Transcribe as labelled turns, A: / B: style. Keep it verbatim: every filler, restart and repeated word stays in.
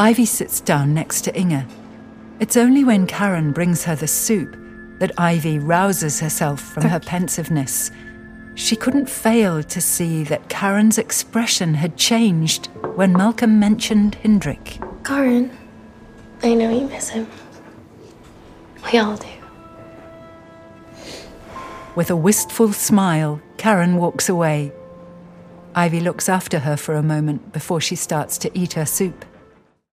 A: Ivy sits down next to Inge. It's only when Karen brings her the soup that Ivy rouses herself from her pensiveness. She couldn't fail to see that Karen's expression had changed when Malcolm mentioned Hendrik.
B: Karen, I know you miss him. We all do.
A: With a wistful smile, Karen walks away. Ivy looks after her for a moment before she starts to eat her soup.